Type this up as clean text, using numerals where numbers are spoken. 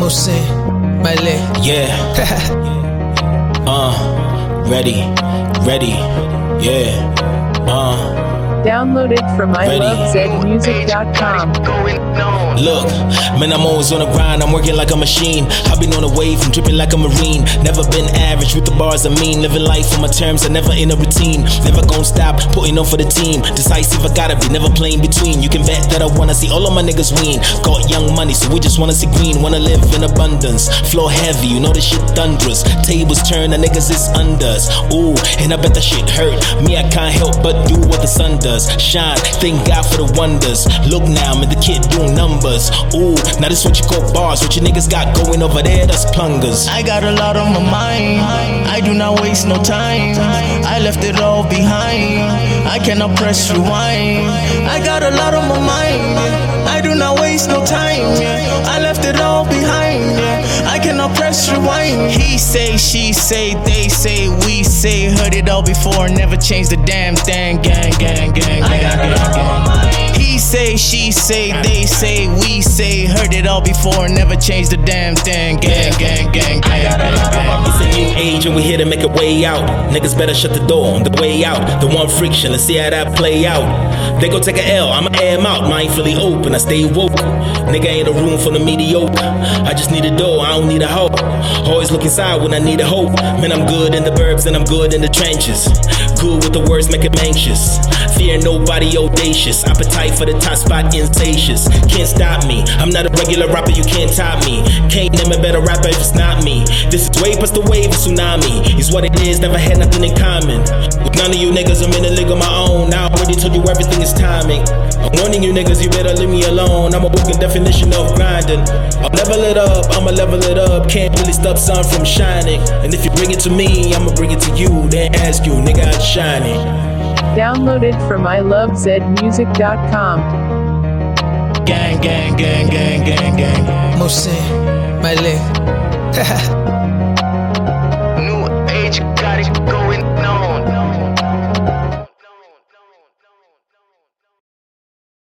Mosin, Malay. Yeah. Ready, yeah. Download it from ilovezmusic.com. Look, man, I'm always on the grind, I'm working like a machine. I've been on the wave, I'm dripping like a marine. Never been average with the bars I mean. Living life on my terms, I'm never in a routine. Never gon' stop, putting on for the team. Decisive, I gotta be, never playing between. You can bet that I wanna see all of my niggas win. Got young money, so we just wanna see green. Wanna live in abundance, flow heavy, you know this shit thunderous. Tables turn, the niggas is unders. Ooh, and I bet that shit hurt. Me, I can't help but do what the sun does. Shine, thank God for the wonders. Look now, I'm the kid doing numbers. Ooh, now this what you call bars. What you niggas got going over there, that's plungers. I got a lot on my mind, I do not waste no time. I left it all behind, I cannot press rewind. I got a lot on my mind, I do not waste no time. I left it all behind, I cannot press rewind. He say, she say, they say, we say. Heard it all before, never changed the damn thing. Gang, gang, gang, gang, gang, gang. He say, she say, they say, we say. Heard it all before, never changed the damn thing. Gang, gang, gang, gang, gang, gang. It's a new age and we here to make a way out. Niggas better shut the door on the way out. The one friction, let's see how that play out. They go take a L, I'ma air 'em out. Mindfully open, I stay woke. Nigga ain't a room for the mediocre. I just need a door, I don't need a hoe. Always look inside when I need a hope. Man, I'm good in the burbs and I'm good in the trenches. Good with the words, make 'em anxious. Fear nobody, audacious. Appetite for the top spot, insatious. Can't stop me, I'm not a regular rapper, you can't top me. Can't name a better rapper if it's not me. This is way past the wave of tsunami. It's what it is, never had nothing in common. With none of you niggas, I'm in a league of my own. I already told you everything is timing. I'm warning you niggas, you better leave me alone. I'm a walking definition of grinding. I'll never let up, I'ma level it up. Can't really stop sun from shining. And if you bring it to me, I'ma bring it to you. Then ask you, nigga, how's shining? Download it from ilovezmusic.com. Gang, gang, gang, gang, gang, gang. Mosin, Malay.